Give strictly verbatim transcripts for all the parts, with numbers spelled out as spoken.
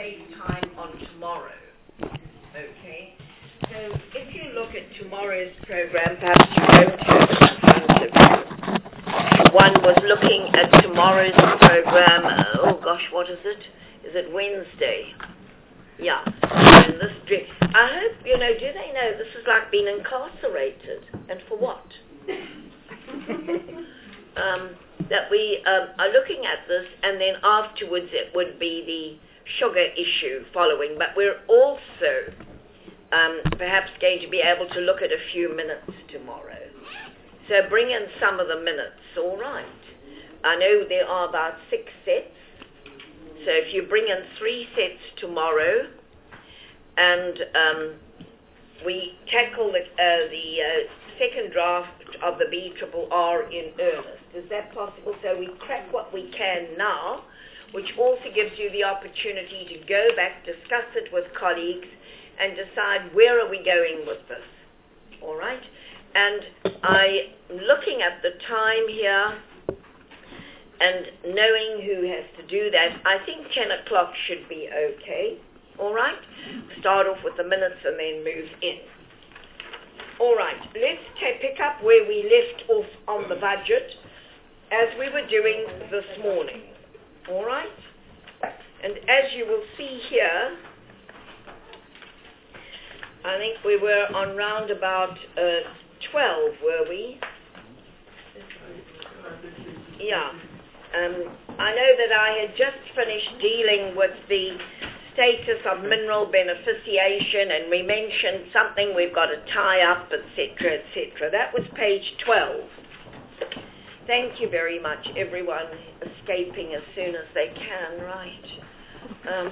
save time on tomorrow. Okay? So if you look at tomorrow's program, perhaps you don't have it in front of you. One was looking at tomorrow's program. Oh gosh, what is it? Is it Wednesday? Yeah. And this drip. I hope, you know, do they know this is like being incarcerated? And for what? um, that we um, are looking at this, and then afterwards it would be the sugar issue following. But we're also um, perhaps going to be able to look at a few minutes tomorrow. So bring in some of the minutes, all right. I know there are about six sets. So if you bring in three sets tomorrow, and um, we tackle the, uh, the uh, second draft of the B R R R in earnest. Is that possible? So we crack what we can now, which also gives you the opportunity to go back, discuss it with colleagues, and decide where are we going with this. All right? And I, looking at the time here, and knowing who has to do that, I think ten o'clock should be okay. All right? Start off with the minutes and then move in. All right, let's t- pick up where we left off on the budget as we were doing this morning. All right? And as you will see here, I think we were on round about uh, twelve, were we? Yeah. Um, I know that I had just finished dealing with the status of mineral beneficiation, and we mentioned something we've got to tie up, et cetera, et cetera. That was page twelve. Thank you very much, everyone escaping as soon as they can, right? Um,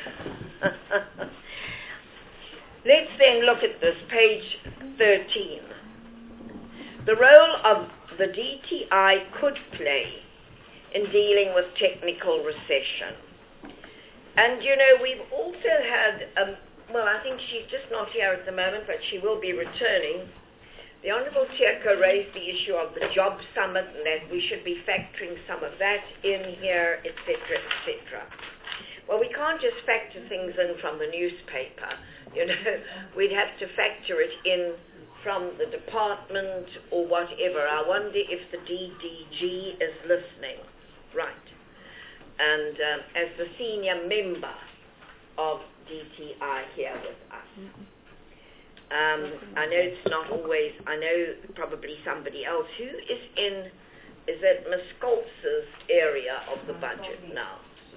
let's then look at this, page thirteen. The role of the D T I could play in dealing with technical recession. And, you know, we've also had, um, well, I think she's just not here at the moment, but she will be returning. The Honourable Tierko raised the issue of the job summit and that we should be factoring some of that in here, et cetera, et cetera. Well, we can't just factor things in from the newspaper. You know, we'd have to factor it in from the department or whatever. I wonder if the D D G is listening. Right. And um, as the senior member of D T I here with us, um, I know it's not always, I know probably somebody else. Who is in, is it Miss Scholz's area of the budget now?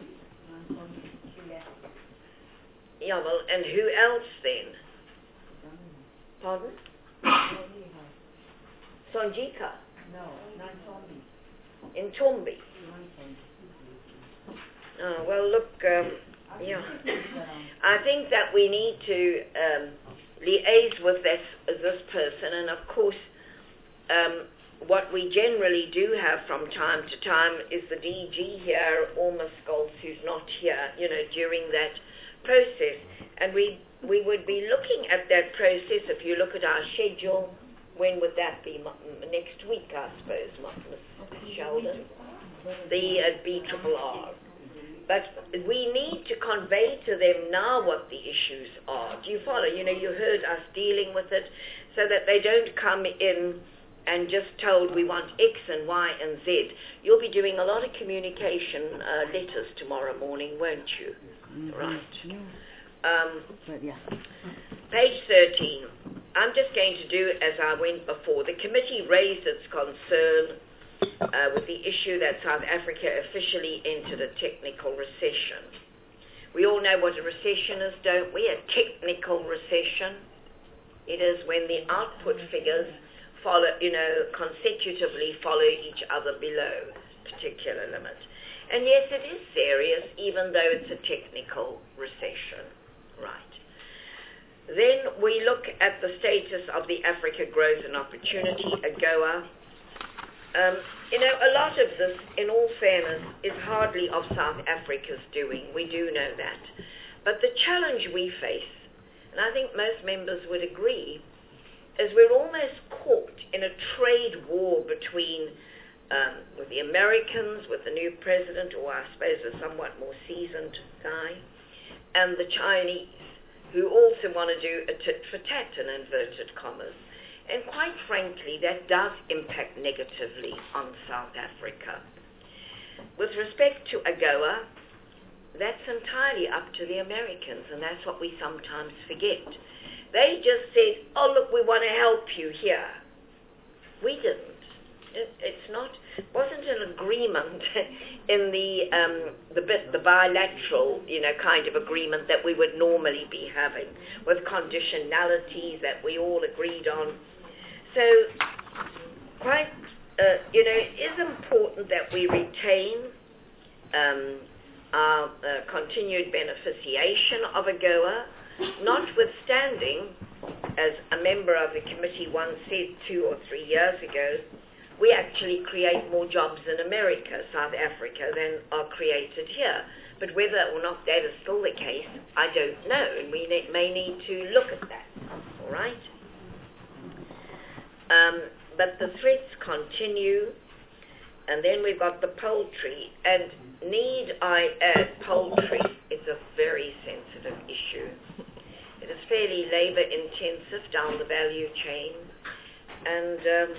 Yeah, well, and who else then? Pardon? Sonjika? No, not Tombi. In Tombi? Oh, well, look, um, yeah. I think that we need to um, liaise with this, this person, and of course, um, what we generally do have from time to time is the D G here, or Miss Scholz, who's not here, you know, during that process. And we we would be looking at that process. If you look at our schedule, when would that be? Next week, I suppose, Miss Sheldon, the uh, B R R R. But we need to convey to them now what the issues are. Do you follow? You know, you heard us dealing with it, so that they don't come in and just told we want X and Y and Z. You'll be doing a lot of communication uh, letters tomorrow morning, won't you? Mm-hmm. Right. Um, but yeah. Page thirteen. I'm just going to do as I went before. The committee raised its concern uh, with the issue that South Africa officially entered a technical recession. We all know what a recession is, don't we? A technical recession. It is when the output figures follow, you know, consecutively follow each other below particular limit. And yes, it is serious, even though it's a technical recession. Right. Then we look at the status of the Africa Growth and Opportunity, AGOA. Um, you know, a lot of this, in all fairness, is hardly of South Africa's doing. We do know that. But the challenge we face, and I think most members would agree, is we're almost caught in a trade war between um, with the Americans, with the new president, or I suppose a somewhat more seasoned guy, and the Chinese, who also want to do a tit for tat in inverted commas. And quite frankly, that does impact negatively on South Africa. With respect to AGOA, that's entirely up to the Americans, and that's what we sometimes forget. They just said, oh, look, we want to help you here. We didn't. It, it's not, wasn't an agreement in the um, the bit, the bilateral, you know, kind of agreement that we would normally be having with conditionalities that we all agreed on. So, quite, uh, you know, it is important that we retain um, our uh, continued beneficiation of AGOA, notwithstanding, as a member of the committee once said two or three years ago, we actually create more jobs in America, South Africa, than are created here. But whether or not that is still the case, I don't know, and we ne- may need to look at that, all right? Um, but the threats continue, and then we've got the poultry, and need I add, poultry is a very sensitive issue. It is fairly labor-intensive down the value chain, and um,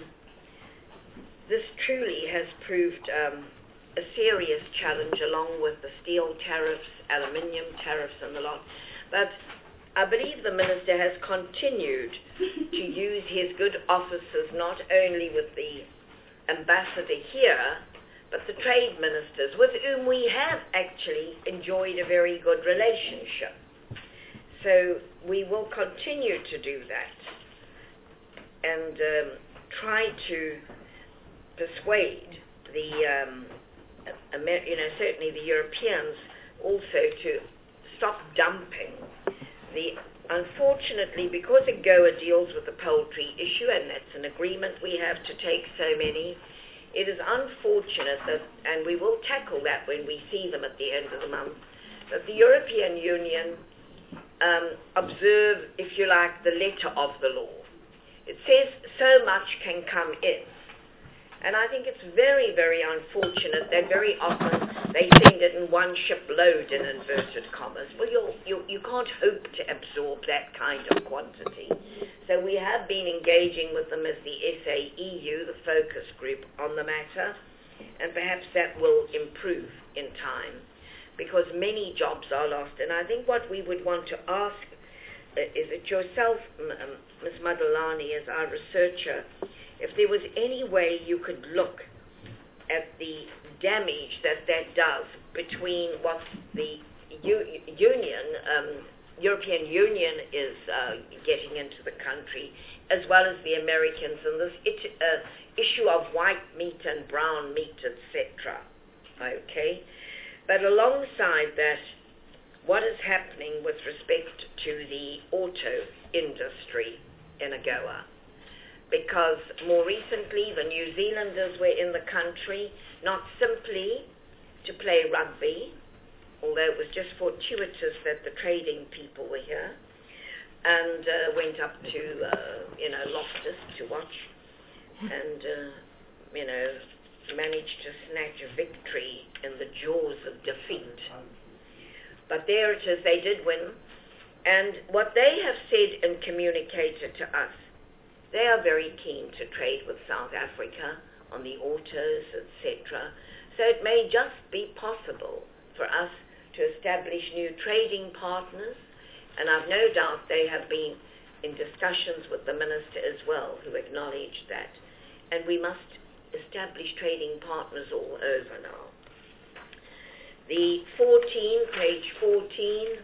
this truly has proved um, a serious challenge, along with the steel tariffs, aluminium tariffs, and the lot. But I believe the minister has continued to use his good offices not only with the ambassador here, but the trade ministers, with whom we have actually enjoyed a very good relationship. So we will continue to do that and um, try to persuade the, um, Amer- you know, certainly the Europeans also to stop dumping. The unfortunately, because AGOA deals with the poultry issue, and that's an agreement we have to take so many, it is unfortunate that, and we will tackle that when we see them at the end of the month, that the European Union um, observe, if you like, the letter of the law. It says so much can come in. And I think it's very, very unfortunate that very often they send it in one ship load, in inverted commas. Well, you'll, you you can't hope to absorb that kind of quantity. So we have been engaging with them as the S A E U, the focus group, on the matter, and perhaps that will improve in time, because many jobs are lost. And I think what we would want to ask uh, is that yourself, Miz Madulani, as our researcher, if there was any way you could look at the damage that that does between what the U- Union, um, European Union is uh, getting into the country, as well as the Americans, and this it, uh, issue of white meat and brown meat, et cetera. Okay? But alongside that, what is happening with respect to the auto industry in AGOA? Because more recently, the New Zealanders were in the country, not simply to play rugby, although it was just fortuitous that the trading people were here, and uh, went up to, uh, you know, Loftus to watch, and, uh, you know, managed to snatch a victory in the jaws of defeat. But there it is, they did win, and what they have said and communicated to us, they are very keen to trade with South Africa on the autos, et cetera. So it may just be possible for us to establish new trading partners, and I've no doubt they have been in discussions with the minister as well, who acknowledged that. And we must establish trading partners all over now. The fourteen, page fourteen,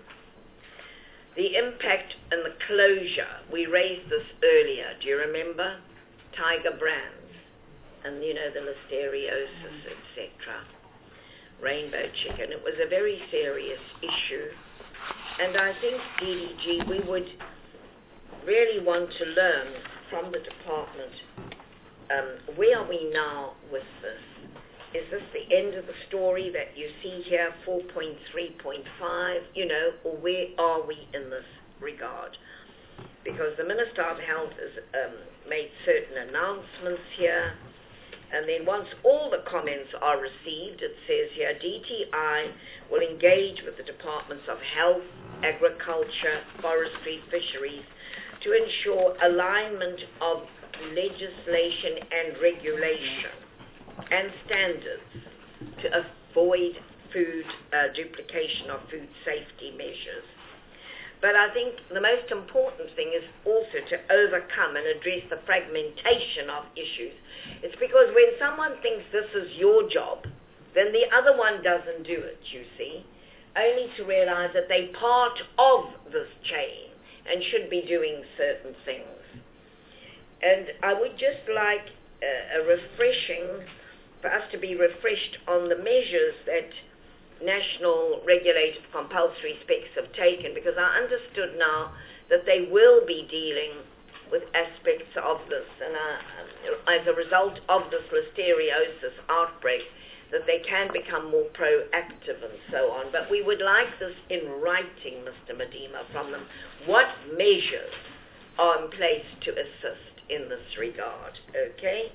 the impact and the closure, we raised this earlier, do you remember? Tiger Brands, and you know, the listeriosis, et cetera. Rainbow chicken, it was a very serious issue. And I think, D D G, we would really want to learn from the department, um, where are we now with this? Is this the end of the story that you see here, four point three point five, you know, or where are we in this regard? Because the Minister of Health has um, made certain announcements here, And then once all the comments are received, it says here, D T I will engage with the Departments of Health, Agriculture, Forestry, Fisheries to ensure alignment of legislation and regulation and standards to avoid food uh, duplication of food safety measures. But I think the most important thing is also to overcome and address the fragmentation of issues. It's because when someone thinks this is your job, then the other one doesn't do it, you see, only to realize that they're part of this chain and should be doing certain things. And I would just like uh, a refreshing, for us to be refreshed on the measures that national regulated compulsory specs have taken, because I understood now that they will be dealing with aspects of this, and uh, as a result of this listeriosis outbreak, that they can become more proactive and so on. But we would like this in writing, Mister Medema, from them. What measures are in place to assist in this regard, okay?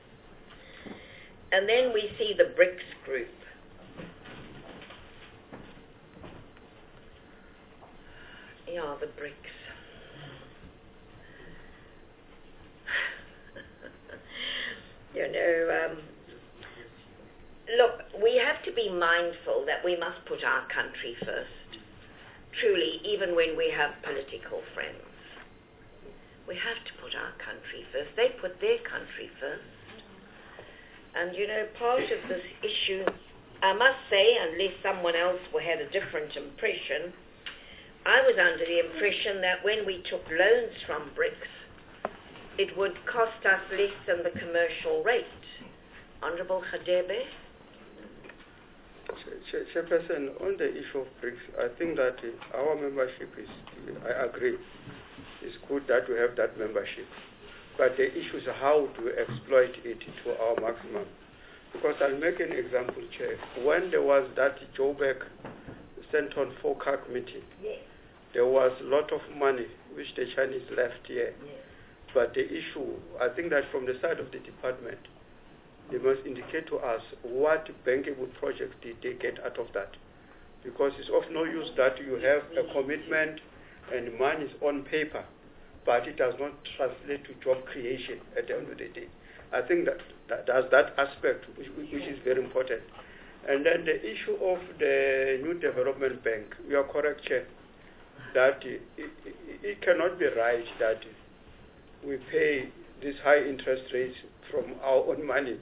And then we see the BRICS group. Yeah, the BRICS. you know, um, look, we have to be mindful that we must put our country first. Truly, even when we have political friends. We have to put our country first. They put their country first. And, you know, part of this issue, I must say, unless someone else had a different impression, I was under the impression that when we took loans from BRICS, it would cost us less than the commercial rate. Honourable Hadebe? Chairperson, on the issue of BRICS, I think that uh, our membership is, I agree, it's good that we have that membership. But the issue is how to exploit it to our maximum. Because I'll make an example, Chair. When there was that Joburg Centon FOCAC meeting, yes. there was a lot of money which the Chinese left here. Yes. But the issue, I think that from the side of the department, they must indicate to us what bankable projects did they get out of that. Because it's of no use that you have a commitment and money is on paper, but it does not translate to job creation at the end of the day. I think that, that that's that aspect which, which is very important. And then the issue of the New Development Bank, you are correct, Chair, that it, it, it cannot be right that we pay these high interest rates from our own money,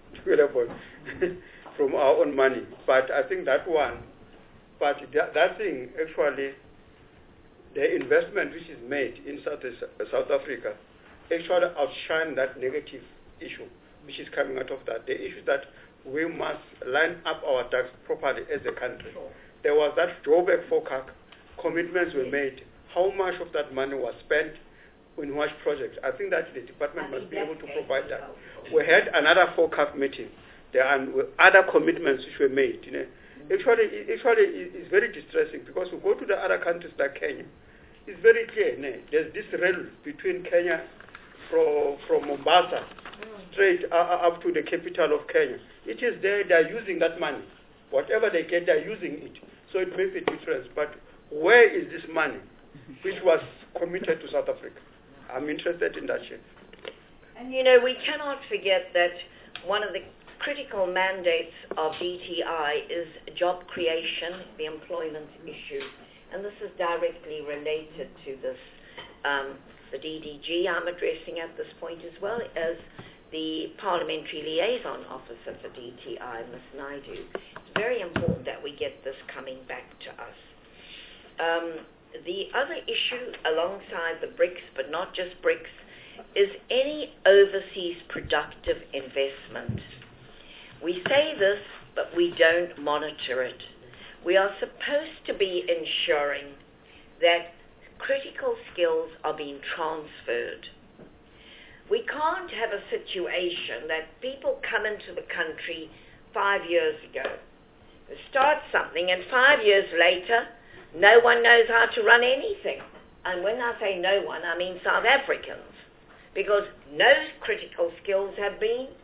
from our own money. But I think that one, but that, that thing actually, the investment which is made in South, South Africa actually outshine that negative issue which is coming out of that. The issue that we must line up our tax properly as a country. There was that Joburg FOCAC, commitments were made. How much of that money was spent in which project? I think that the department must be able to provide that. We had another FOCAC meeting. There are other commitments which were made. You know. Actually, actually, it's very distressing because we go to the other countries like Kenya. It's very clear. You know, there's this rail between Kenya from, from Mombasa straight uh, up to the capital of Kenya. It is there. They are using that money. Whatever they get, they are using it. So it makes a difference. But where is this money which was committed to South Africa? I'm interested in that, Chef. And, you know, we cannot forget that one of the critical mandates of D T I is job creation, the employment issue. And this is directly related to this, um, the D D G I'm addressing at this point, as well as the Parliamentary Liaison Officer for D T I, Miz Naidu. It's very important that we get this coming back to us. Um, the other issue alongside the BRICS, but not just BRICS, is any overseas productive investment. We say this, but we don't monitor it. We are supposed to be ensuring that critical skills are being transferred. We can't have a situation that people come into the country five years ago, start something, and five years later, no one knows how to run anything. And when I say no one, I mean South Africans, because no critical skills have been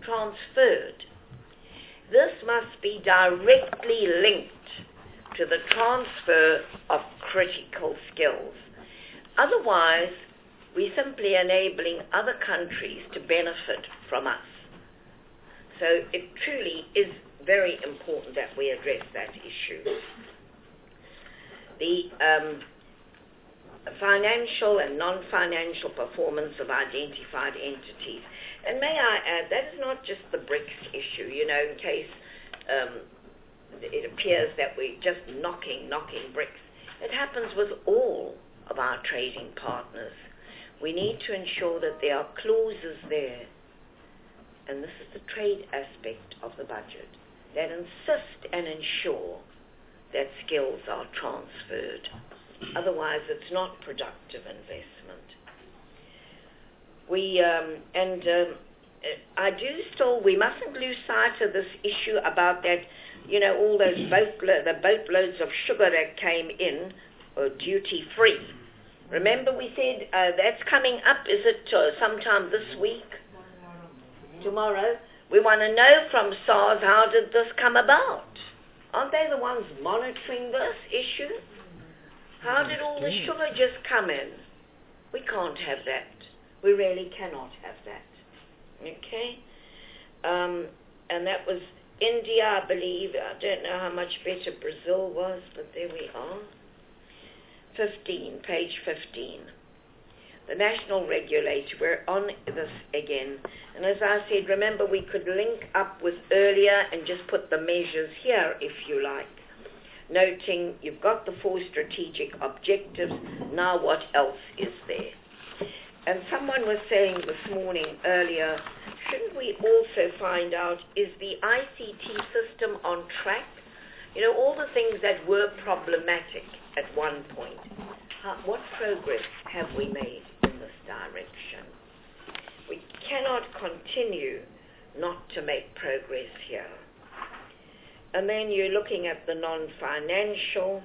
transferred. This must be directly linked to the transfer of critical skills. Otherwise, we're simply enabling other countries to benefit from us. So it truly is very important that we address that issue. The um, financial and non-financial performance of identified entities. And may I add, that is not just the BRICS issue, you know, in case um, it appears that we're just knocking, knocking BRICS. It happens with all of our trading partners. We need to ensure that there are clauses there, and this is the trade aspect of the budget, that insist and ensure that skills are transferred. Otherwise, it's not productive investment. We, um, and um, I do still, we mustn't lose sight of this issue about that, you know, all those boatlo- the boatloads of sugar that came in, uh, duty-free. Remember we said uh, that's coming up, is it uh, sometime this week? Tomorrow? We want to know from SARS, how did this come about? Aren't they the ones monitoring this issue? How did all the sugar just come in? We can't have that. We really cannot have that. Okay? Um, and that was India, I believe. I don't know how much better Brazil was, but there we are. fifteen, page fifteen. The national regulator, we're on this again. And as I said, remember we could link up with earlier and just put the measures here, if you like. Noting you've got the four strategic objectives, now what else is there? And someone was saying this morning earlier, shouldn't we also find out, is the I C T system on track? You know, all the things that were problematic at one point. How, what progress have we made in this direction? We cannot continue not to make progress here. And then you're looking at the non-financial,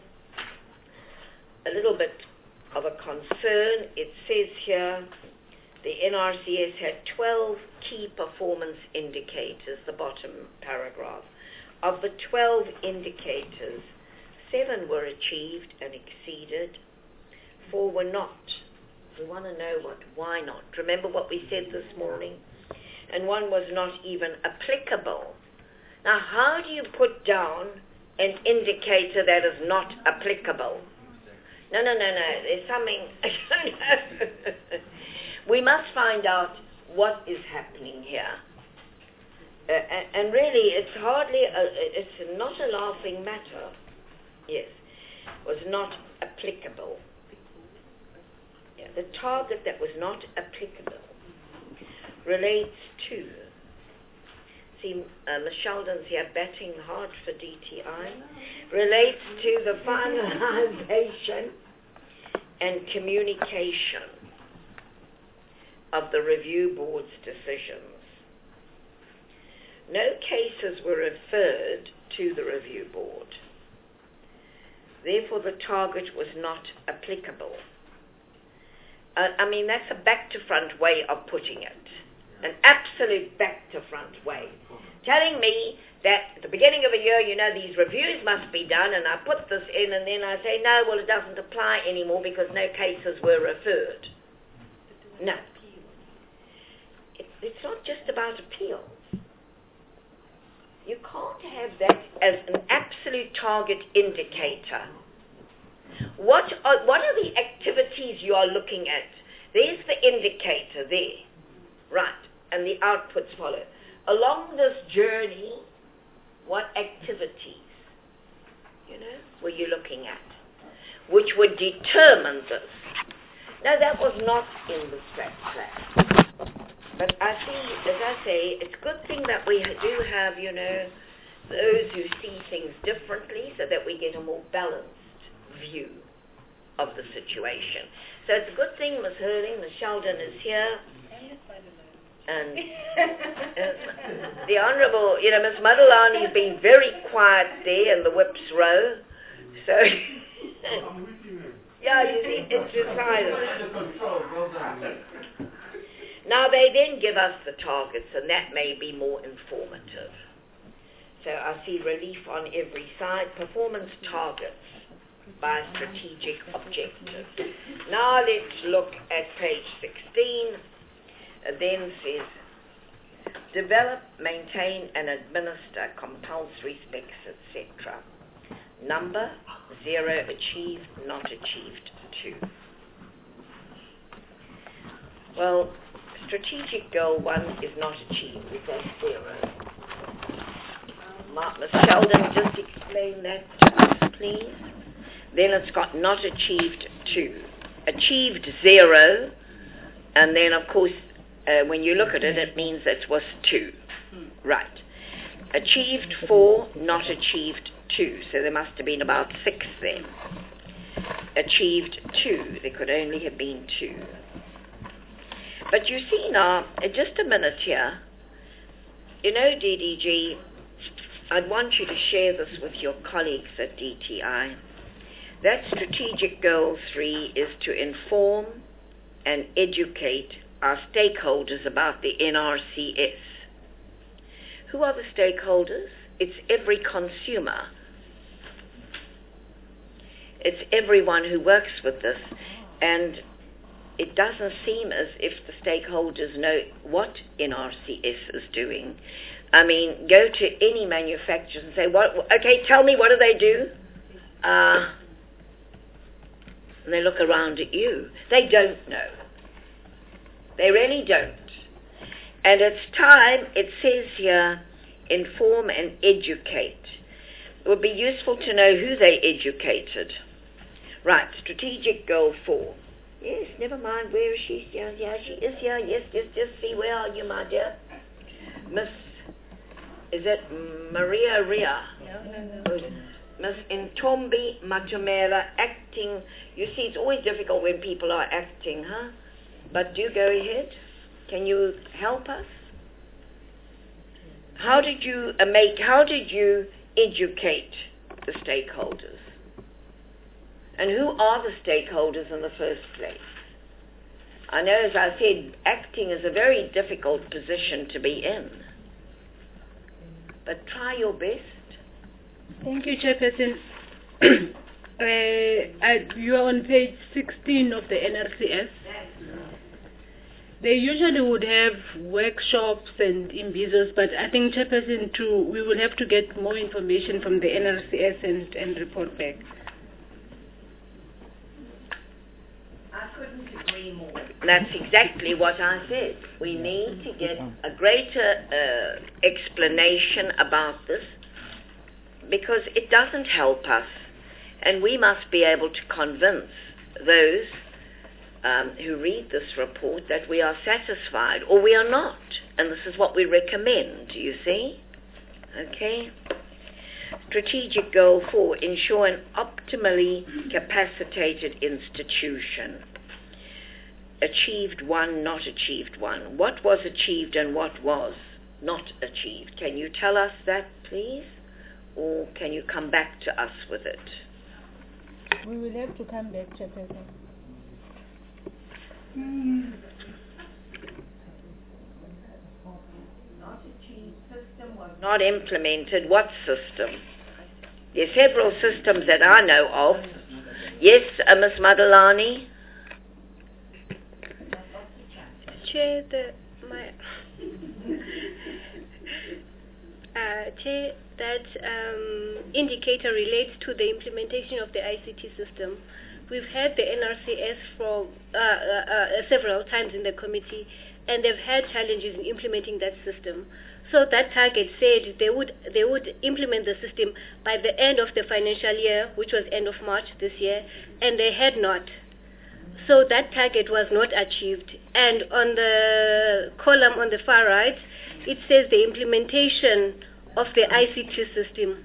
a little bit of a concern. It says here the N R C S had twelve key performance indicators, the bottom paragraph. Of the twelve indicators, seven were achieved and exceeded, four were not. We want to know what, why not? Remember what we said this morning? And one was not even applicable. Now, how do you put down an indicator that is not applicable? No, no, no, no. There's something. We must find out what is happening here. Uh, and, and really, it's hardly, a, it's not a laughing matter. Yes, was not applicable. Yeah, the target that was not applicable relates to, see, uh, Miz Sheldon's here batting hard for D T I, relates to the finalization and communication of the review board's decisions. No cases were referred to the review board. Therefore, the target was not applicable. Uh, I mean, that's a back-to-front way of putting it. An absolute back-to-front way. Telling me that at the beginning of a year, you know, these reviews must be done, and I put this in, and then I say, no, well, it doesn't apply anymore because no cases were referred. No. It, it's not just about appeals. You can't have that as an absolute target indicator. What are, what are the activities you are looking at? There's the indicator there. Right. And the outputs follow. Along this journey, what activities, you know, were you looking at? Which would determine this. Now, that was not in the strat plan. But I see, as I say, it's a good thing that we do have, you know, those who see things differently so that we get a more balanced view of the situation. So it's a good thing Miz Hurling, Miz Sheldon is here. And uh, the Honourable, you know, Miz Madulani has been very quiet there in the whips row. So, yeah, you see, it's just silent. Now they then give us the targets, and that may be more informative. So I see relief on every side, performance targets by strategic objectives. Now let's look at page sixteen. It then says, develop, maintain, and administer compulsory specs, et cetera. Number, zero, achieved, not achieved, two. Well, strategic goal one is not achieved, that's zero. Miz Sheldon, just explain that to us, please. Then it's got not achieved two. Achieved zero, and then of course, uh, when you look at it, it means it was two. Right. Achieved four, not achieved two. So there must have been about six then. Achieved two. There could only have been two. But you see now, uh, just a minute here. You know, D D G, I'd want you to share this with your colleagues at D T I. That strategic goal three is to inform and educate our stakeholders about the N R C S. Who are the stakeholders? It's every consumer. It's everyone who works with this. And it doesn't seem as if the stakeholders know what N R C S is doing. I mean, go to any manufacturer and say, "What? Okay, tell me, what do they do?" Uh, and they look around at you. They don't know. They really don't. And it's time, it says here, inform and educate. It would be useful to know who they educated. Right, strategic goal four. Yes, never mind, where is she? Yeah, yeah, she is here. Yes, yes, yes, see, where are you, my dear? Miss, is it Maria Ria? No, no, no. Miss Ntombi Matumela, acting. You see, it's always difficult when people are acting, huh? But do go ahead. Can you help us? How did you uh, make, how did you educate the stakeholders? And who are the stakeholders in the first place? I know, as I said, acting is a very difficult position to be in. But try your best. Thank you, Chairperson. uh, I, you are on page sixteen of the N R C S. They usually would have workshops and imbizos, but I think, Chairperson, too, we will have to get more information from the N R C S and, and report back. I couldn't agree more. That's exactly what I said. We need to get a greater uh, explanation about this, because it doesn't help us, and we must be able to convince those um, who read this report that we are satisfied, or we are not, and this is what we recommend, you see? Okay? Strategic goal four, ensure an optimally capacitated institution. Achieved one, not achieved one. What was achieved and what was not achieved? Can you tell us that, please? Or can you come back to us with it? We will have to come back, Chairperson. Mm. Not achieved, system was not implemented. What system? There are several systems that I know of. Yes, uh, Miz Madalani? Chair, the, my, uh, Chair, that um, indicator relates to the implementation of the I C T system. We've had the N R C S for uh, uh, uh, several times in the committee, and they've had challenges in implementing that system. So that target said they would they would implement the system by the end of the financial year, which was end of March this year, and they had not. So that target was not achieved. And on the column on the far right, it says the implementation of the I C T system.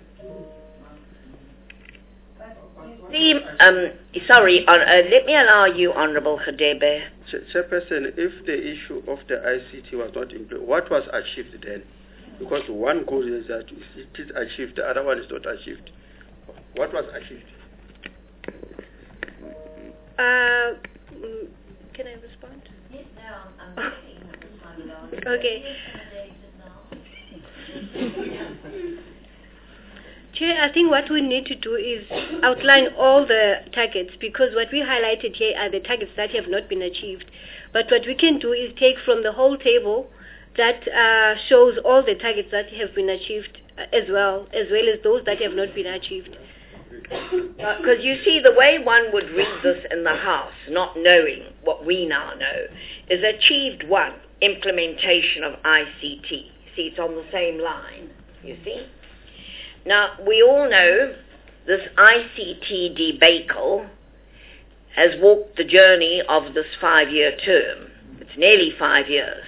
See, um, sorry, uh, uh, let me allow you, Honourable Khadebe. Chairperson, if the issue of the I C T was not implemented, what was achieved then? Because one goal is that it is achieved, the other one is not achieved. What was achieved? Uh, can I respond? Yes, no, I'm, I'm Okay. Chair, I think what we need to do is outline all the targets, because what we highlighted here are the targets that have not been achieved. But what we can do is take from the whole table that uh, shows all the targets that have been achieved uh, as well, as well as those that have not been achieved. Because uh, you see, the way one would read this in the House, not knowing what we now know, is achieved one, implementation of I C T. See, it's on the same line, you see. Now, we all know this I C T debacle has walked the journey of this five-year term. It's nearly five years.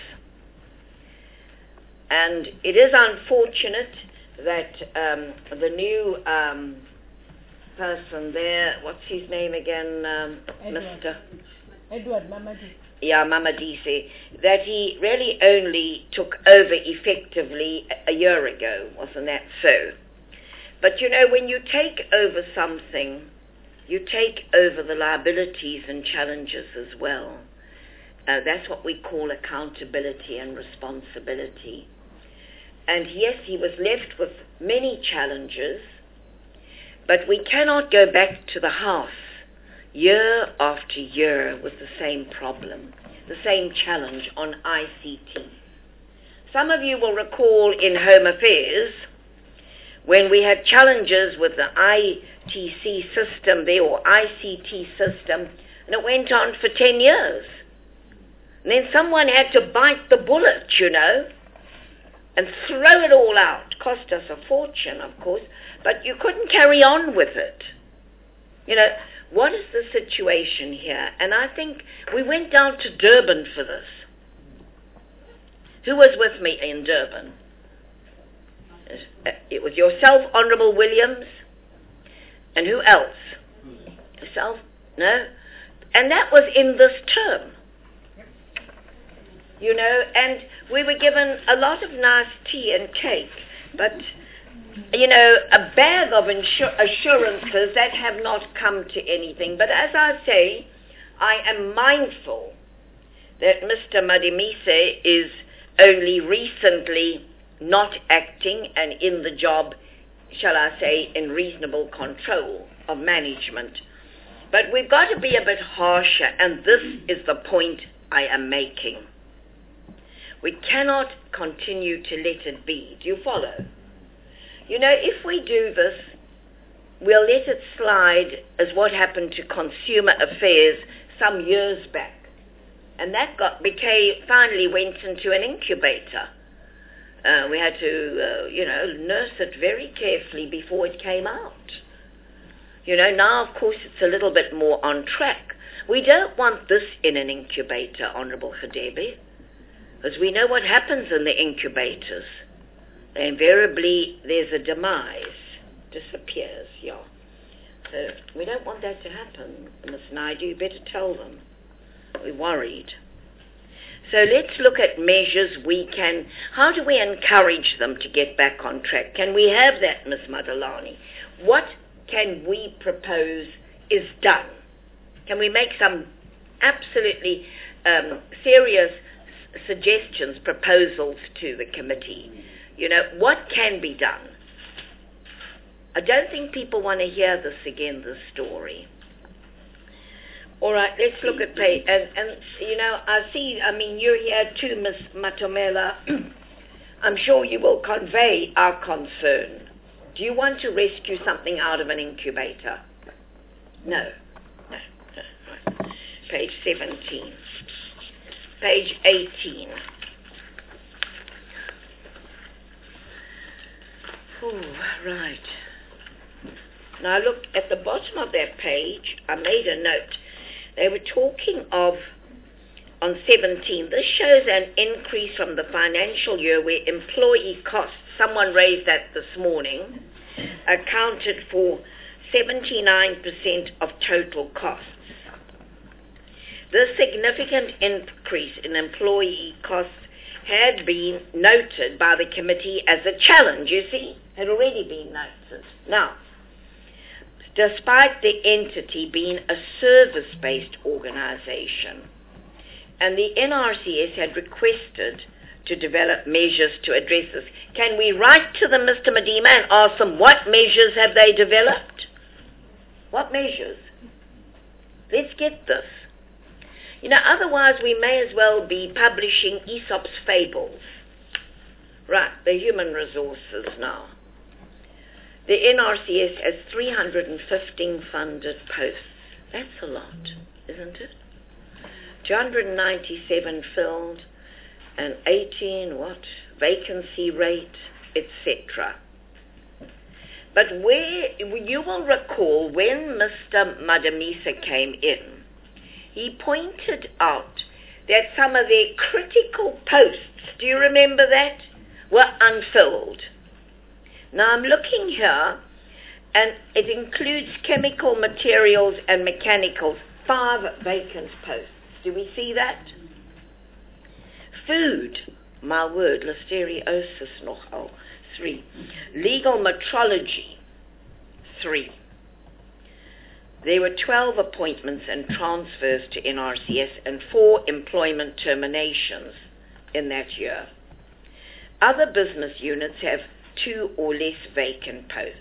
And it is unfortunate that um, the new um, person there, what's his name again, um, Edward. Mister Edward Mamadi. Yeah, Mamadise, that he really only took over effectively a year ago, wasn't that so? But you know, when you take over something, you take over the liabilities and challenges as well. Uh, that's what we call accountability and responsibility. And yes, he was left with many challenges, but we cannot go back to the House year after year with the same problem, the same challenge on I C T. Some of you will recall in Home Affairs when we had challenges with the I T C system there, or I C T system, and it went on for ten years. And then someone had to bite the bullet, you know, and throw it all out. Cost us a fortune, of course, but you couldn't carry on with it. You know, what is the situation here? And I think we went down to Durban for this. Who was with me in Durban? It was yourself, Honourable Williams, and who else? Yourself? No? And that was in this term. You know, and we were given a lot of nice tea and cake, but, you know, a bag of insur- assurances that have not come to anything. But as I say, I am mindful that Mister Madimise is only recently not acting and in the job, shall I say, in reasonable control of management. But we've got to be a bit harsher, and this is the point I am making. We cannot continue to let it be. Do you follow? You know, if we do this, we'll let it slide as what happened to Consumer Affairs some years back. And that got became, finally went into an incubator. Uh, we had to, uh, you know, nurse it very carefully before it came out. You know, now, of course, it's a little bit more on track. We don't want this in an incubator, Honourable Hadebe, because we know what happens in the incubators. Invariably, there's a demise, disappears, yeah. So we don't want that to happen, Miss Naidu. You better tell them. We're worried. So let's look at measures we can, how do we encourage them to get back on track? Can we have that, Miss Madalani? What can we propose is done? Can we make some absolutely um, serious suggestions, proposals to the committee? You know, what can be done? I don't think people want to hear this again, this story. All right, let's look at pay. And, and, you know, I see, I mean, you're here too, Miss Matomela. I'm sure you will convey our concern. Do you want to rescue something out of an incubator? No. No. no. Right. Page seventeen. Page eighteen. Ooh, right. Now look, at the bottom of that page, I made a note. They were talking of, on seventeen, this shows an increase from the financial year where employee costs, someone raised that this morning, accounted for seventy-nine percent of total costs. This significant increase in employee costs had been noted by the committee as a challenge, you see, had already been noted. Now, despite the entity being a service-based organization, and the N R C S had requested to develop measures to address this. Can we write to them, Mister Madima, and ask them what measures have they developed? What measures? Let's get this. You know, otherwise we may as well be publishing Aesop's fables. Right, the human resources now. The N R C S has three hundred fifteen funded posts. That's a lot, isn't it? two hundred ninety-seven filled and eighteen, what, vacancy rate, et cetera. But where, you will recall when Mister Madamisa came in, he pointed out that some of their critical posts, do you remember that, were unfilled. Now I'm looking here, and it includes chemical materials and mechanicals, five vacant posts. Do we see that? Food, my word, listeriosis nogal, three. Legal metrology, three. There were twelve appointments and transfers to N R C S and four employment terminations in that year. Other business units have two or less vacant posts.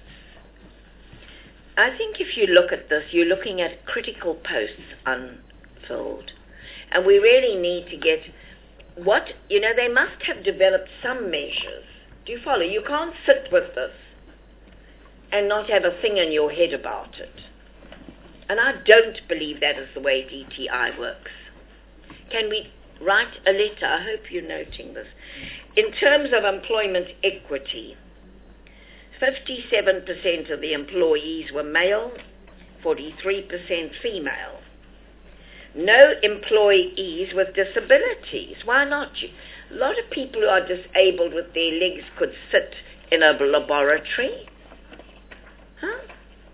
I think if you look at this, you're looking at critical posts unfilled. And we really need to get what, you know, they must have developed some measures. Do you follow? You can't sit with this and not have a thing in your head about it. And I don't believe that is the way D T I works. Can we write a letter? I hope you're noting this. In terms of employment equity, fifty-seven percent of the employees were male, forty-three percent female. No employees with disabilities. Why not? A lot of people who are disabled with their legs could sit in a laboratory. Huh?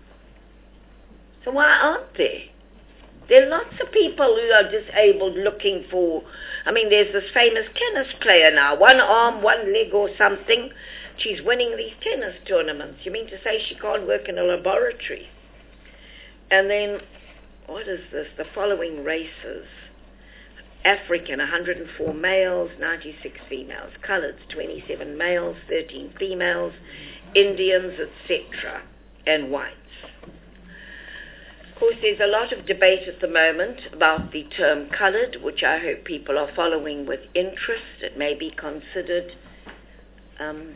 So why aren't there? There are lots of people who are disabled looking for, I mean, there's this famous tennis player now, one arm, one leg or something. She's winning these tennis tournaments. You mean to say she can't work in a laboratory? And then, what is this? The following races. African, one hundred four males, ninety-six females. Coloreds, twenty-seven males, thirteen females. Indians, et cetera. And whites. Of course, there's a lot of debate at the moment about the term colored, which I hope people are following with interest. It may be considered, um,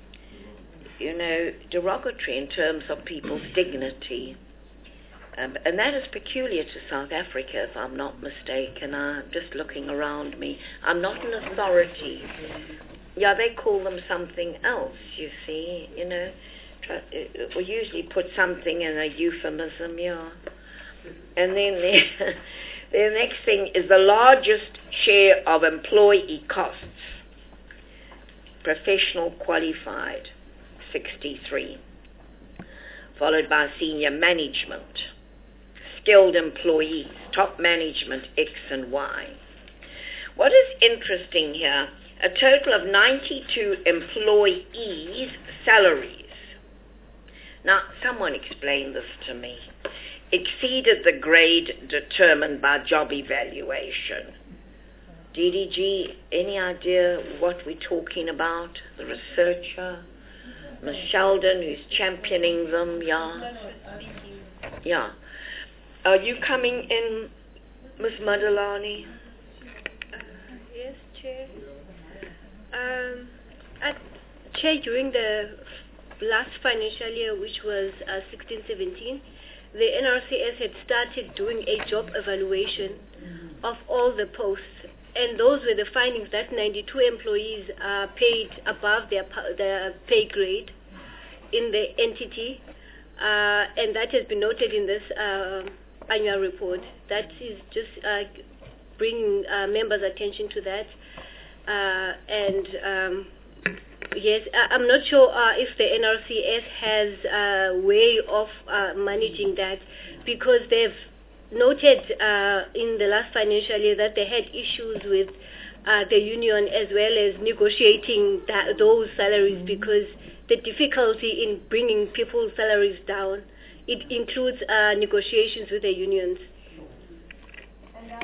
you know, derogatory in terms of people's dignity. Um, and that is peculiar to South Africa, if I'm not mistaken. I'm just looking around me. I'm not an authority. Yeah, they call them something else, you see, you know. We usually put something in a euphemism, yeah. And then the, the next thing is the largest share of employee costs. Professional qualified, sixty-three. Followed by senior management. Skilled employees, top management, X and Y. What is interesting here, a total of ninety-two employees' salaries. Now, someone explain this to me. Exceeded the grade determined by job evaluation. D D G, any idea what we're talking about? The researcher? Miz Sheldon, who's championing them, yeah? Yeah. Are you coming in, Miz Madalani? Uh, yes, Chair. Um, at, Chair, during the last financial year, which was uh, sixteen seventeen, the N R C S had started doing a job evaluation of all the posts, and those were the findings that ninety-two employees are paid above their, their pay grade in the entity, uh, and that has been noted in this uh, annual report. That is just uh, bringing uh, members' attention to that, uh, and um, yes, I'm not sure uh, if the N R C S has a way of uh, managing that, because they've noted uh, in the last financial year that they had issues with uh, the union as well as negotiating that, those salaries, because the difficulty in bringing people's salaries down, it includes uh, negotiations with the unions. And I think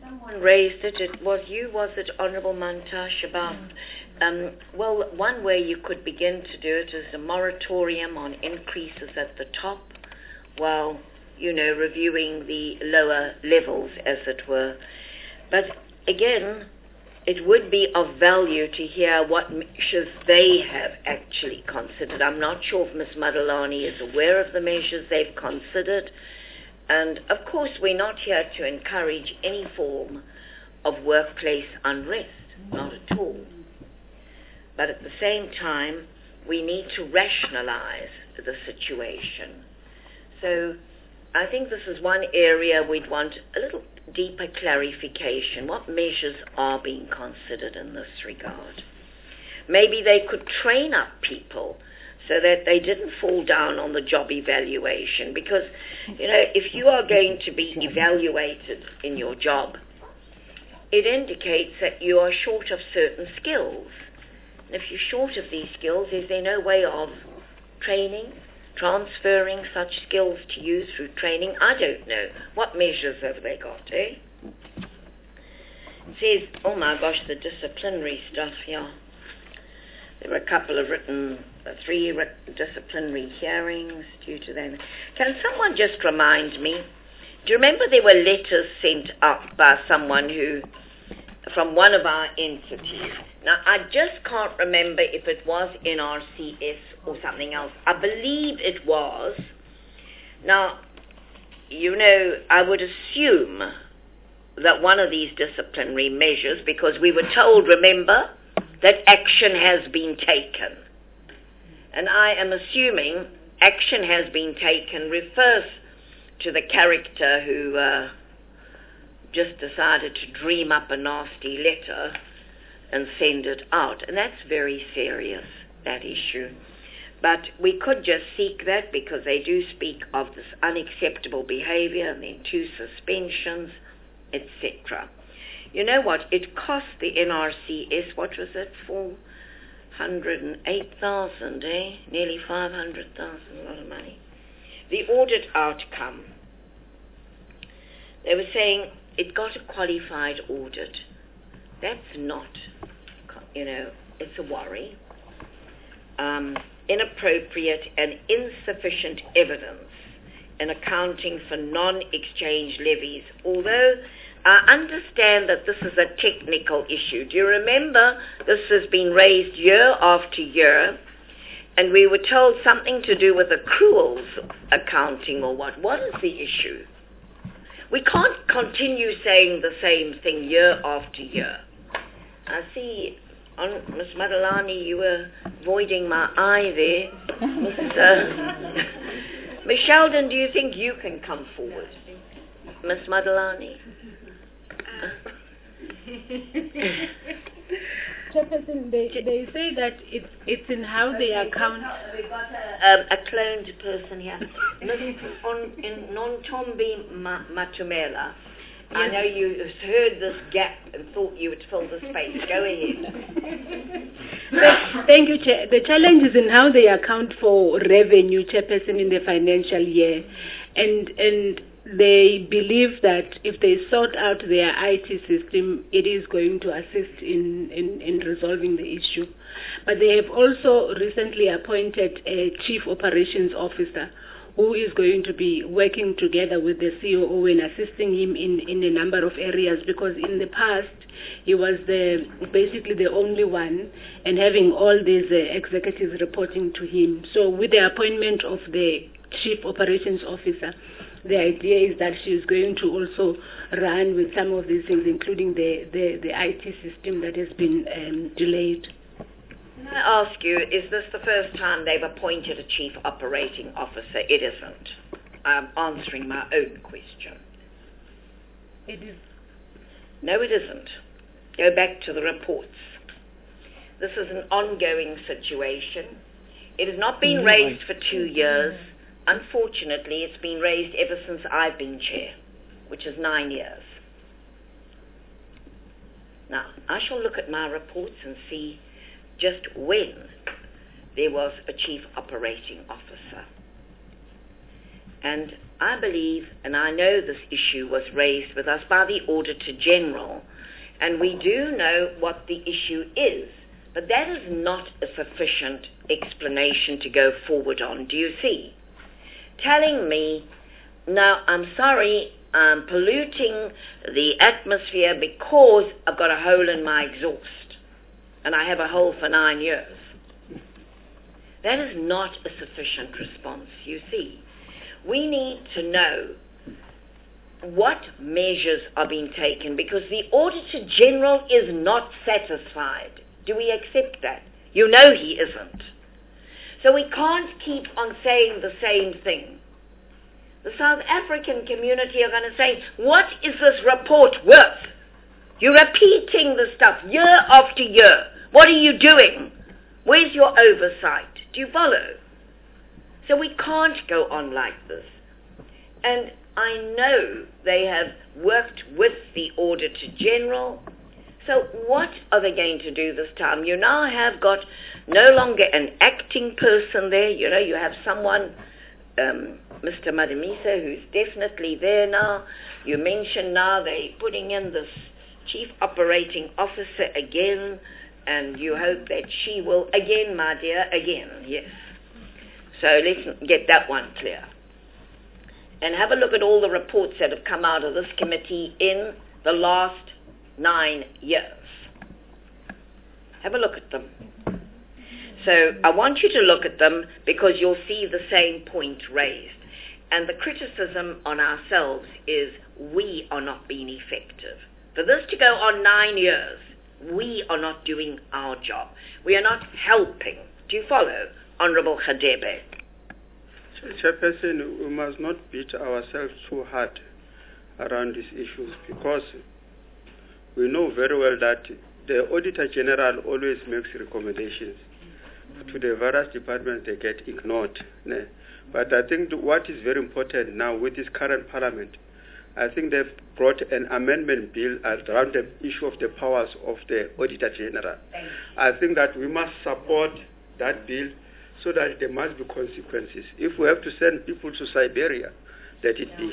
Someone raised it, it was you, was it, Honourable Mantash, about, um, well, one way you could begin to do it is a moratorium on increases at the top, while, you know, reviewing the lower levels, as it were. But again, it would be of value to hear what measures they have actually considered. I'm not sure if Miz Madalani is aware of the measures they've considered. And of course, we're not here to encourage any form of workplace unrest, not at all. But at the same time, we need to rationalize the situation. So I think this is one area we'd want a little deeper clarification. What measures are being considered in this regard? Maybe they could train up people so that they didn't fall down on the job evaluation, because, you know, if you are going to be evaluated in your job, it indicates that you are short of certain skills. And if you're short of these skills, is there no way of training, transferring such skills to you through training? I don't know. What measures have they got, eh? It says, oh my gosh, the disciplinary stuff, yeah. There were a couple of written, uh, three written disciplinary hearings due to them. Can someone just remind me, do you remember there were letters sent up by someone who, from one of our entities? Now, I just can't remember if it was N R C S or something else. I believe it was. Now, you know, I would assume that one of these disciplinary measures, because we were told, remember, that action has been taken. And I am assuming action has been taken refers to the character who uh, just decided to dream up a nasty letter and send it out. And that's very serious, that issue. But we could just seek that, because they do speak of this unacceptable behavior and then two suspensions, et cetera. You know what? It cost the N R C S, what was it, four hundred eight thousand, eh? Nearly five hundred thousand, a lot of money. The audit outcome, they were saying it got a qualified audit. That's not, you know, it's a worry. Um, inappropriate and insufficient evidence in accounting for non-exchange levies, although I understand that this is a technical issue. Do you remember this has been raised year after year, and we were told something to do with accruals accounting or what? What is the issue? We can't continue saying the same thing year after year. I see, on Miz Madalani, you were avoiding my eye there. Miss Uh, Miss Sheldon, do you think you can come forward? Miss Madalani? Chairperson, they, they say that it's it's in how they account. We've got a, um, a cloned person here. on, in Nontombi Matumela. I know you heard this gap and thought you would fill the space. Go ahead. But, thank you, Chair. The challenge is in how they account for revenue, Chairperson, in the financial year. And and they believe that if they sort out their I T system, it is going to assist in, in, in resolving the issue. But they have also recently appointed a Chief Operations Officer who is going to be working together with the C O O and assisting him in, in a number of areas, because in the past he was the basically the only one and having all these uh, executives reporting to him. So with the appointment of the Chief Operations Officer, the idea is that she is going to also run with some of these things, including the, the, the I T system that has been um, delayed. Can I ask you, is this the first time they've appointed a Chief Operating Officer? It isn't. I'm answering my own question. It is. No, it isn't. Go back to the reports. This is an ongoing situation. It has not been raised for two years. Unfortunately, it's been raised ever since I've been chair, which is nine years. Now, I shall look at my reports and see just when there was a Chief Operating Officer. And I believe, and I know this issue was raised with us by the Auditor General, and we do know what the issue is, but that is not a sufficient explanation to go forward on, do you see? Telling me, now I'm sorry, I'm polluting the atmosphere because I've got a hole in my exhaust, and I have a hole for nine years. That is not a sufficient response, you see. We need to know what measures are being taken, because the Auditor General is not satisfied. Do we accept that? You know he isn't. So we can't keep on saying the same thing. The South African community are going to say, what is this report worth? You're repeating the stuff year after year. What are you doing? Where's your oversight? Do you follow? So we can't go on like this. And I know they have worked with the Auditor General. So what are they going to do this time? You now have got no longer an acting person there. You know, you have someone, um, Mister Madamisa, who's definitely there now. You mentioned now they're putting in this Chief Operating Officer again, and you hope that she will, again, my dear, again, yes. So let's get that one clear. And have a look at all the reports that have come out of this committee in the last nine years. Have a look at them. So I want you to look at them because you'll see the same point raised. And the criticism on ourselves is we are not being effective. For this to go on nine years, we are not doing our job. We are not helping. Do you follow, Honorable Hadebe? Chairperson, we must not beat ourselves too hard around these issues, because we know very well that the Auditor General always makes recommendations to the various departments. They get ignored. But I think what is very important now with this current parliament, I think they've brought an amendment bill around the issue of the powers of the Auditor General. I think that we must support that bill so that there must be consequences. If we have to send people to Siberia, let it be.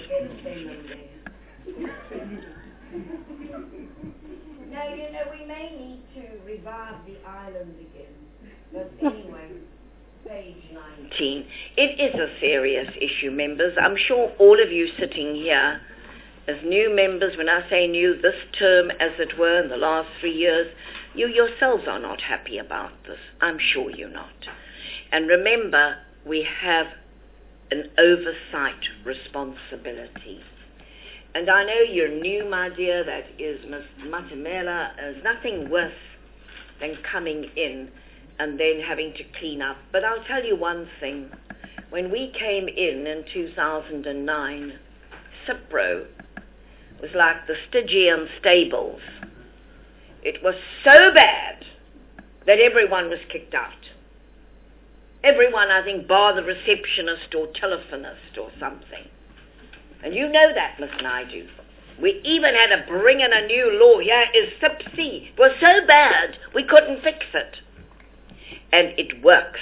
Now, you know, we may need to revive the island again. But anyway, page nineteen. It is a serious issue, members. I'm sure all of you sitting here, as new members, when I say new, this term, as it were, in the last three years, you yourselves are not happy about this. I'm sure you're not. And remember, we have an oversight responsibility. And I know you're new, my dear, that is Miz Matamela. There's nothing worse than coming in and then having to clean up. But I'll tell you one thing. When we came in in two thousand nine, Cipro was like the Stygian stables. It was so bad that everyone was kicked out. Everyone, I think, bar the receptionist or telephonist or something. And you know that, Miss Naidu. We even had to bring in a new law here, is C I P C. It was so bad, we couldn't fix it. And it works.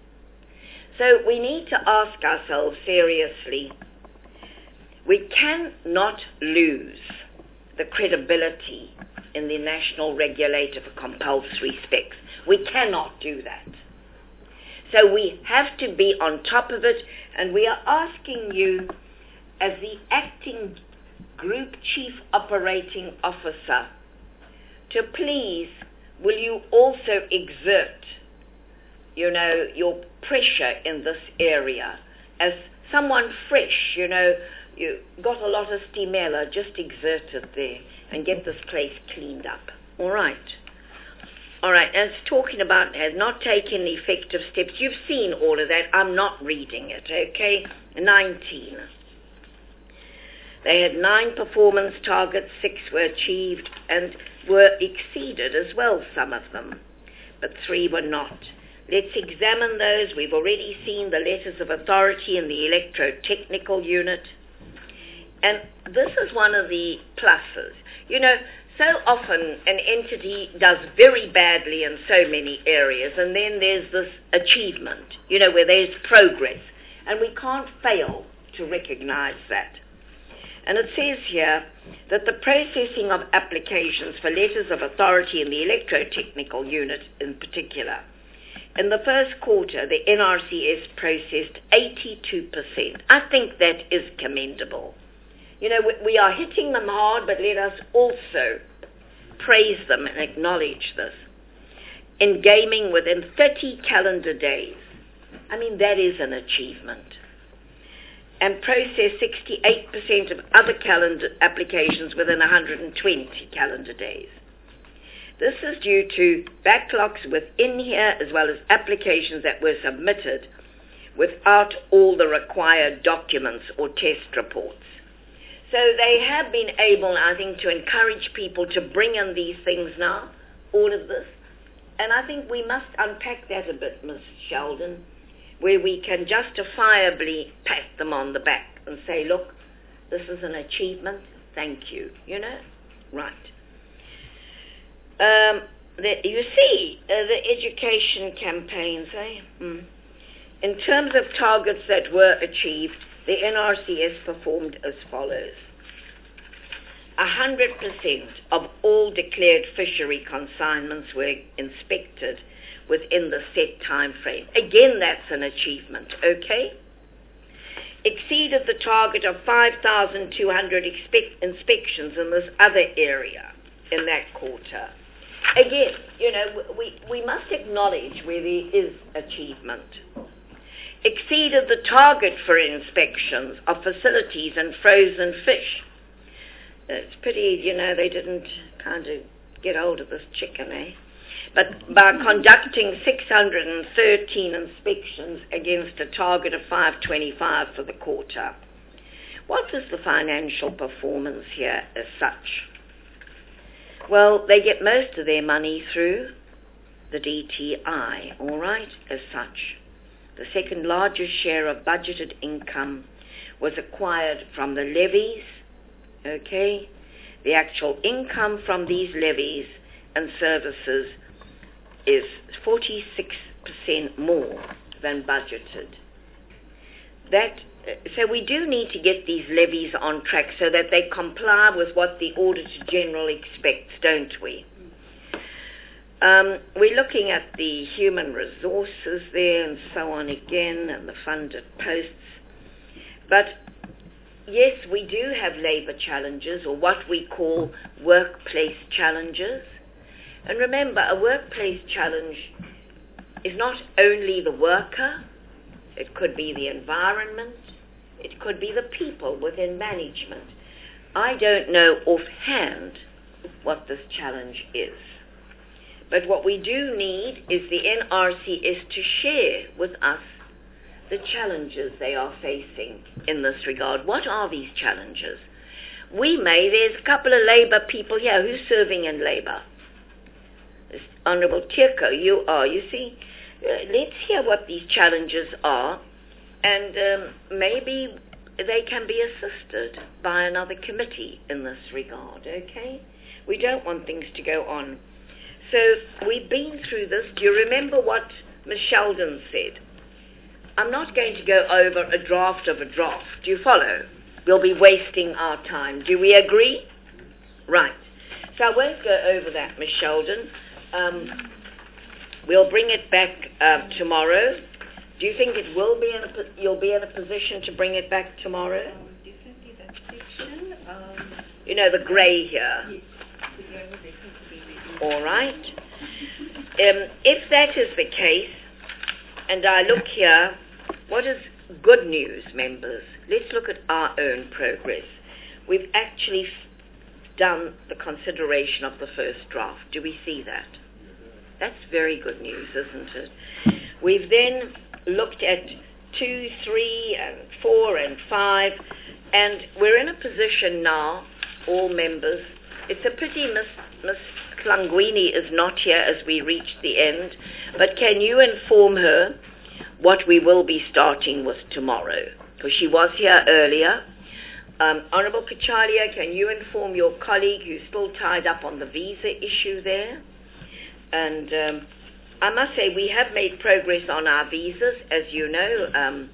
So we need to ask ourselves seriously, we cannot lose the credibility in the National Regulator for Compulsory Specs. We cannot do that. So we have to be on top of it, and we are asking you, as the acting Group Chief Operating Officer, to please, will you also exert, you know, your pressure in this area. As someone fresh, you know, you got a lot of stimela, just exert it there and get this place cleaned up. All right. All right, as talking about has not taken effective steps, you've seen all of that. I'm not reading it, okay? nineteen. They had nine performance targets, six were achieved and were exceeded as well, some of them, but three were not. Let's examine those. We've already seen the letters of authority in the electrotechnical unit. And this is one of the pluses. You know, so often an entity does very badly in so many areas, and then there's this achievement, you know, where there's progress. And we can't fail to recognize that. And it says here that the processing of applications for letters of authority in the electrotechnical unit in particular, in the first quarter, the N R C S processed eighty-two percent. I think that is commendable. You know, we, we are hitting them hard, but let us also praise them and acknowledge this. In gaming within thirty calendar days. I mean, that is an achievement. And process sixty-eight percent of other calendar applications within one hundred twenty calendar days. This is due to backlogs within here as well as applications that were submitted without all the required documents or test reports. So they have been able, I think, to encourage people to bring in these things now, all of this. And I think we must unpack that a bit, Miz Sheldon, where we can justifiably pat them on the back and say, look, this is an achievement, thank you, you know? Right. Um, the, you see, uh, the education campaigns, eh? Mm. In terms of targets that were achieved, the N R C S performed as follows. one hundred percent of all declared fishery consignments were inspected within the set time frame. Again, that's an achievement, okay? Exceeded the target of five thousand two hundred expect- inspections in this other area in that quarter. Again, you know, we, we must acknowledge where there is achievement. Exceeded the target for inspections of facilities and frozen fish. It's pretty, you know, they didn't kind of get hold of this chicken, eh? But by conducting six hundred thirteen inspections against a target of five twenty-five for the quarter. What is the financial performance here as such? Well, they get most of their money through the D T I, all right, as such. The second largest share of budgeted income was acquired from the levies, okay? The actual income from these levies and services is forty-six percent more than budgeted. That, so we do need to get these levies on track so that they comply with what the Auditor General expects, don't we? Um, we're looking at the human resources there and so on again, and the funded posts. But yes, we do have labour challenges, or what we call workplace challenges. And remember, a workplace challenge is not only the worker, it could be the environment, it could be the people within management. I don't know offhand what this challenge is. But what we do need is the N R C S to share with us the challenges they are facing in this regard. What are these challenges? We may, there's a couple of Labour people here. Who's serving in Labour? This Honourable Tierko, you are. You see, uh, let's hear what these challenges are, and um, maybe they can be assisted by another committee in this regard, okay? We don't want things to go on. So we've been through this. Do you remember what Miz Sheldon said? I'm not going to go over a draft of a draft. Do you follow? We'll be wasting our time. Do we agree? Right. So I won't go over that, Miz Sheldon. Um, we'll bring it back uh, tomorrow. Do you think it will be in a, you'll be in a position to bring it back tomorrow? Um, definitely that section. Um, you know, the grey here. Yes. All right. Um, if that is the case, and I look here, what is good news, members? Let's look at our own progress. We've actually done the consideration of the first draft. Do we see that? That's very good news, isn't it? We've then looked at two, three, and four, and five, and we're in a position now, all members. It's a pity Miss Miss Klangwini is not here as we reach the end, but can you inform her what we will be starting with tomorrow? Because she was here earlier. Um, Honourable Kachalia, can you inform your colleague who's still tied up on the visa issue there? And um, I must say we have made progress on our visas, as you know. Um,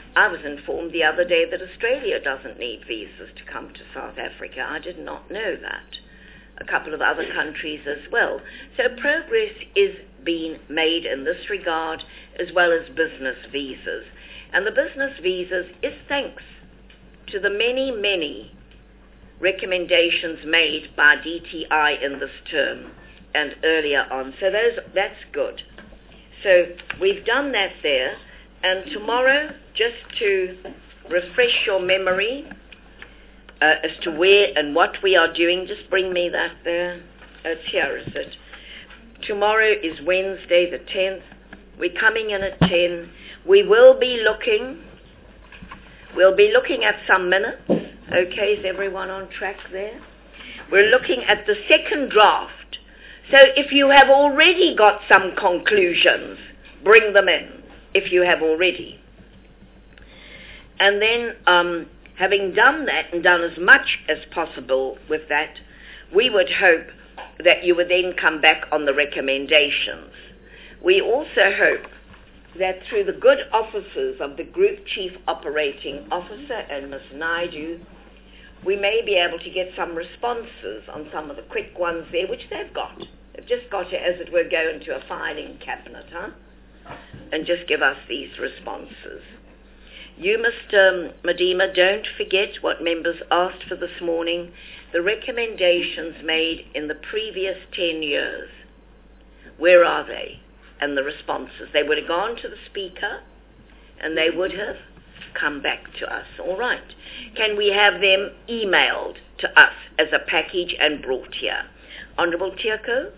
I was informed the other day that Australia doesn't need visas to come to South Africa. I did not know that. A couple of other countries as well. So progress is being made in this regard, as well as business visas. And the business visas is thanks to the many, many recommendations made by D T I in this term and earlier on. So those, that's good. So we've done that there. And tomorrow, just to refresh your memory uh, as to where and what we are doing, just bring me that there. Oh, it's here, is it? Tomorrow is Wednesday the tenth. We're coming in at ten. We will be looking, we'll be looking at some minutes. Okay, is everyone on track there? We're looking at the second draft. So if you have already got some conclusions, bring them in. If you have already. And then, um, having done that and done as much as possible with that, we would hope that you would then come back on the recommendations. We also hope that through the good offices of the Group Chief Operating Officer and Miz Naidu, we may be able to get some responses on some of the quick ones there, which they've got. They've just got to, as it were, go into a filing cabinet, huh? And just give us these responses. You, Mister Madima, don't forget what members asked for this morning, the recommendations made in the previous ten years. Where are they? And the responses. They would have gone to the Speaker, and they would have come back to us. All right. Can we have them emailed to us as a package and brought here? Honourable Tiako?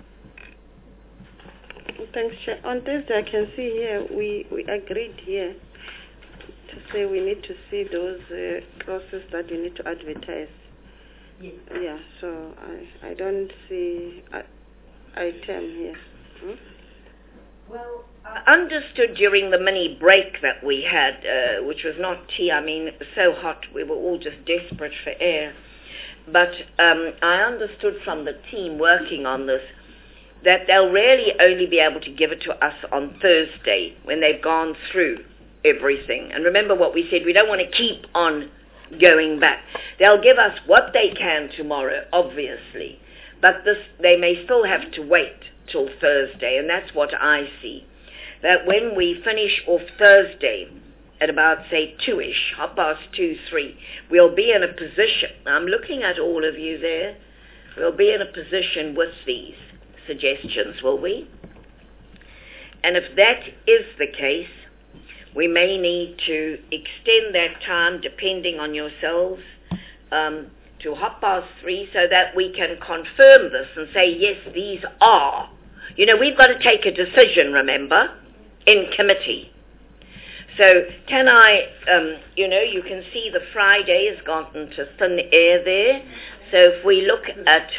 Thanks, Chair. On Thursday, I can see here, we, we agreed here to say we need to see those uh, clauses that we need to advertise. Yes. Yeah, so I, I don't see a item here. Hmm? Well, I understood during the mini break that we had, uh, which was not tea, I mean, it was so hot, we were all just desperate for air. But um, I understood from the team working on this that they'll really only be able to give it to us on Thursday when they've gone through everything. And remember what we said, we don't want to keep on going back. They'll give us what they can tomorrow, obviously, but this they may still have to wait till Thursday, and that's what I see. That when we finish off Thursday at about, say, two-ish, half past two, three, we'll be in a position, I'm looking at all of you there, we'll be in a position with these suggestions, will we? And if that is the case, we may need to extend that time, depending on yourselves, um, to half past three, so that we can confirm this and say, yes, these are. You know, we've got to take a decision, remember, in committee. So can I, um, you know, you can see the Friday has gotten to thin air there. So if we look at,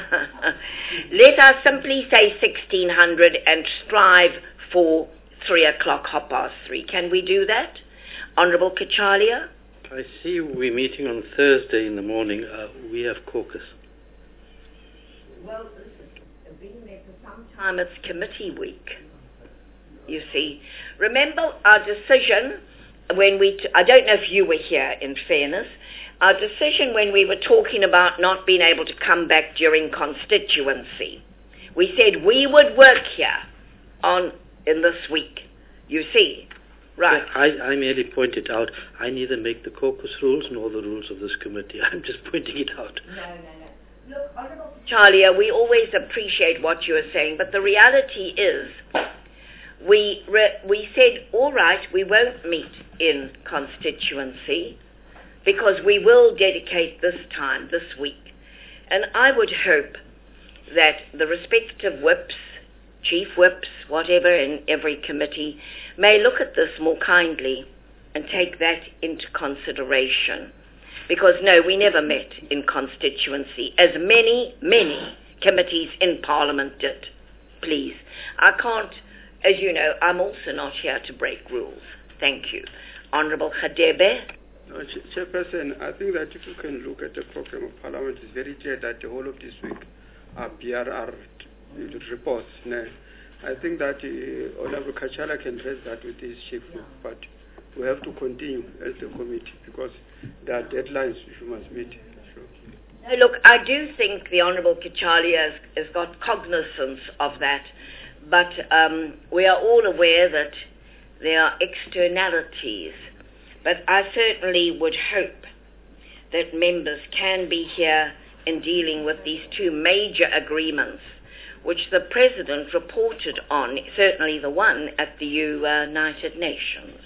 let us simply say sixteen hundred and strive for three o'clock, half past three. Can we do that? Honourable Kachalia? I see we're meeting on Thursday in the morning. Uh, we have caucus. Well, listen, being there for some time, it's committee week, you see. Remember our decision when we, t- I don't know if you were here, in fairness, our decision when we were talking about not being able to come back during constituency. We said we would work here on in this week, you see. Right. Yeah, I, I merely pointed out, I neither make the caucus rules nor the rules of this committee. I'm just pointing it out. No, no, no. Look, Honourable Chalia, we always appreciate what you are saying, but the reality is we re- we said, all right, we won't meet in constituency because we will dedicate this time, this week. And I would hope that the respective whips, chief whips, whatever, in every committee, may look at this more kindly and take that into consideration. Because, no, we never met in constituency, as many, many committees in Parliament did. Please. I can't, as you know, I'm also not here to break rules. Thank you. Honourable Khadebe. No, Chairperson, I think that if you can look at the program of Parliament, it's very clear that the whole of this week are B R R reports. No? I think that uh, Honourable Kachala can raise that with his chief, but we have to continue as the committee because there are deadlines which we must meet. So. No, look, I do think the Honourable Kichalia has, has got cognizance of that, but um, we are all aware that there are externalities. But I certainly would hope that members can be here in dealing with these two major agreements, which the President reported on, certainly the one at the United Nations.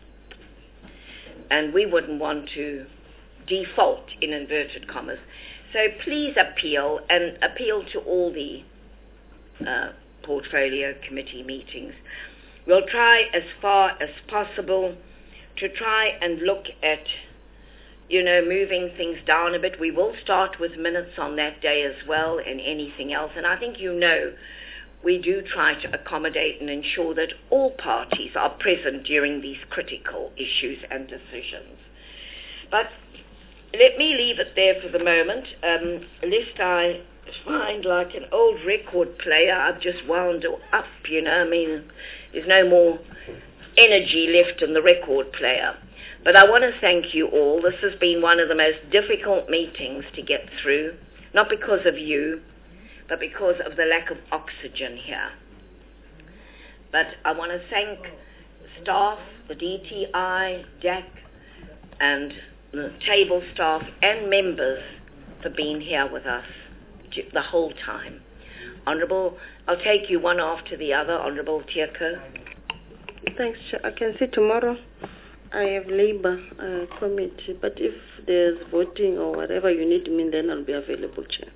And we wouldn't want to default, in inverted commas. So please appeal, and appeal to all the uh, portfolio committee meetings. We'll try as far as possible to try and look at, you know, moving things down a bit. We will start with minutes on that day as well and anything else. And I think, you know, we do try to accommodate and ensure that all parties are present during these critical issues and decisions. But let me leave it there for the moment, um, lest I find like an old record player I've just wound up, you know, I mean, there's no more energy left in the record player. But I want to thank you all. This has been one of the most difficult meetings to get through, not because of you, but because of the lack of oxygen here. But I want to thank the staff, the D T I, D A C, and the table staff and members for being here with us the whole time. Honourable, I'll take you one after the other. Honourable Tiako. Thanks, Chair. I can see tomorrow I have Labour uh, committee, but if there's voting or whatever you need me, then I'll be available, Chair.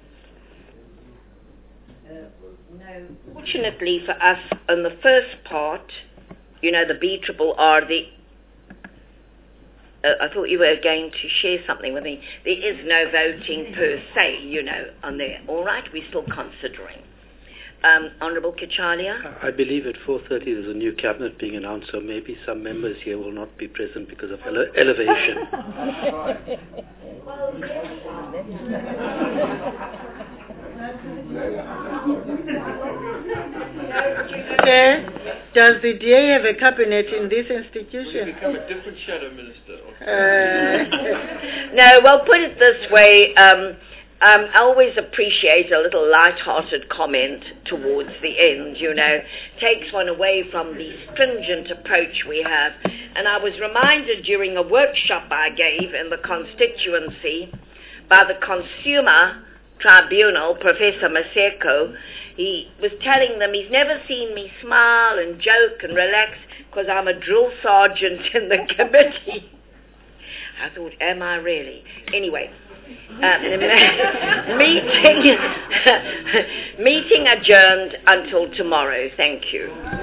Uh, no. Fortunately for us, on the first part, you know, the B R R, the Uh, I thought you were going to share something with me. There is no voting per se, you know, on there. All right, we're still considering. Um, Honourable Kichalia? I believe at four thirty there's a new cabinet being announced, so maybe some members here will not be present because of ele- elevation. Okay. Does the D A have a cabinet in this institution? Will become a different shadow minister. Uh, no, well, put it this way. Um, Um, I always appreciate a little light-hearted comment towards the end, you know, takes one away from the stringent approach we have. And I was reminded during a workshop I gave in the constituency by the Consumer Tribunal, Professor Maseko. He was telling them he's never seen me smile and joke and relax because I'm a drill sergeant in the committee. I thought, am I really? Anyway. Um, meeting, meeting adjourned until tomorrow. Thank you.